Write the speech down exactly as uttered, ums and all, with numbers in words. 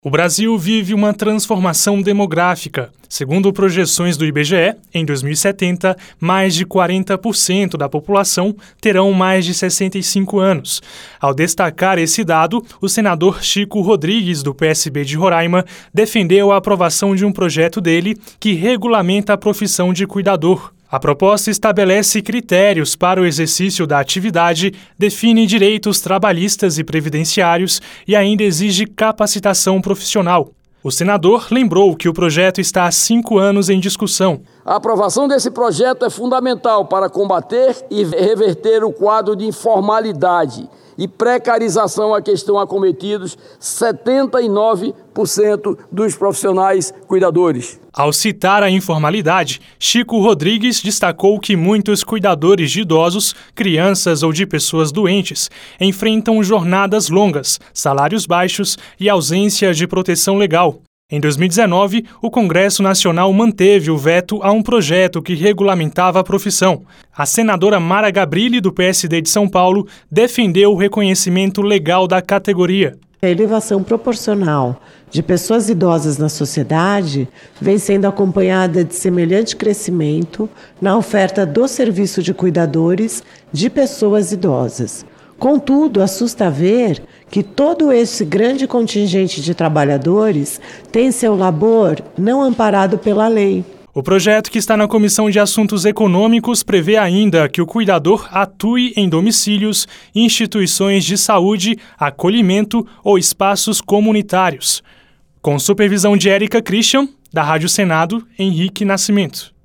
O Brasil vive uma transformação demográfica. Segundo projeções do I B G E, em dois mil e setenta, mais de quarenta por cento da população terão mais de sessenta e cinco anos. Ao destacar esse dado, o senador Chico Rodrigues, do P S B de Roraima, defendeu a aprovação de um projeto dele que regulamenta a profissão de cuidador. A proposta estabelece critérios para o exercício da atividade, define direitos trabalhistas e previdenciários e ainda exige capacitação profissional. O senador lembrou que o projeto está há cinco anos em discussão. A aprovação desse projeto é fundamental para combater e reverter o quadro de informalidade e precarização a que estão acometidos setenta e nove por cento dos profissionais cuidadores. Ao citar a informalidade, Chico Rodrigues destacou que muitos cuidadores de idosos, crianças ou de pessoas doentes enfrentam jornadas longas, salários baixos e ausência de proteção legal. Em dois mil e dezenove, o Congresso Nacional manteve o veto a um projeto que regulamentava a profissão. A senadora Mara Gabrilli, do P S D de São Paulo, defendeu o reconhecimento legal da categoria. A elevação proporcional de pessoas idosas na sociedade vem sendo acompanhada de semelhante crescimento na oferta do serviço de cuidadores de pessoas idosas. Contudo, assusta ver que todo esse grande contingente de trabalhadores tem seu labor não amparado pela lei. O projeto, que está na Comissão de Assuntos Econômicos, prevê ainda que o cuidador atue em domicílios, instituições de saúde, acolhimento ou espaços comunitários. Com supervisão de Érica Christian, da Rádio Senado, Henrique Nascimento.